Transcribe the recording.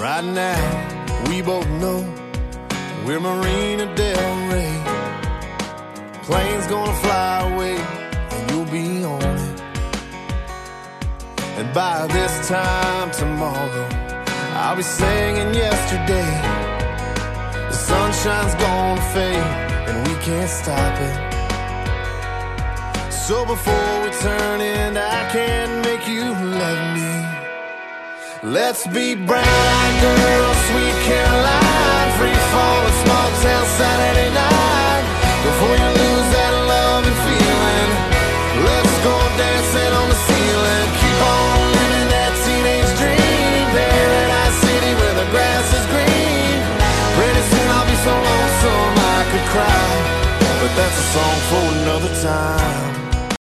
Right now, we both know we're Marina Del Rey. Plane's gonna fly away, and you'll be on it. And by this time tomorrow, I'll be singing yesterday. The sunshine's gonna fade, and we can't stop it. So before we turn in, I can't make you love me. Let's be brown-eyed girls, sweet Caroline, free fall, a small town Saturday night.